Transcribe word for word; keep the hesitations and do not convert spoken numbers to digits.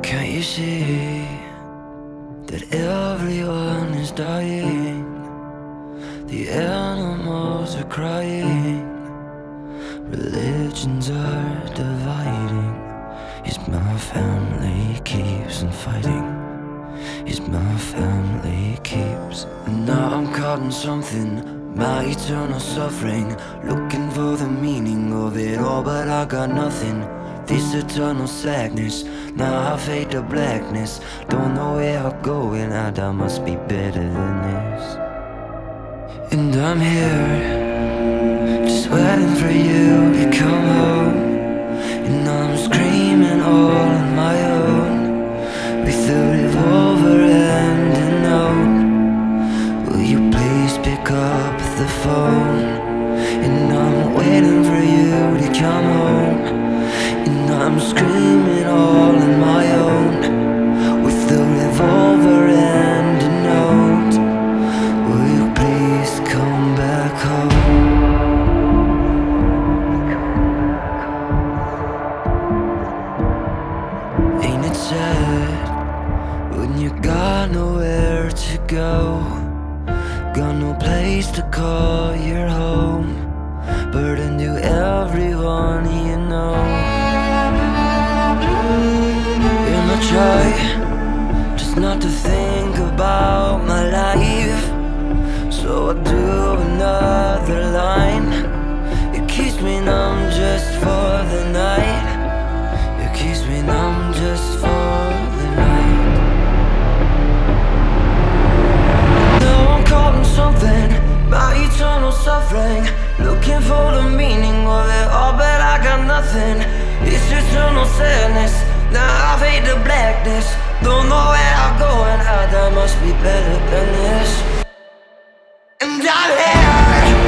Can't you see that everyone is dying? The animals are crying, religions are dividing. Is my family keeps on fighting? Is my family keeps? And now I'm caught in something, my eternal suffering, looking for the meaning of it all, but I got nothing. This eternal sadness, now I fade to blackness. Don't know where I'm going, I I must be better than this. And I'm here, just waiting for you to come home. And I'm screaming all on my own, with a revolver and a note. Will you please pick up the phone? And I'm waiting for you to come home. And I'm screaming all on my own, with a revolver and a note. Will you please come back home? Ain't it sad when you got nowhere to go, got no place to call your home, burden to everyone you know? And I try just not to think about my life, so I do another line. It keeps me numb just for the night. It keeps me numb just for the night. Now I'm caught in something, my eternal suffering, looking for the meaning of it all, but I got nothing. It's eternal sadness, now I fade to blackness. Don't know where I'm going, I, I must be better than this. And I'm here,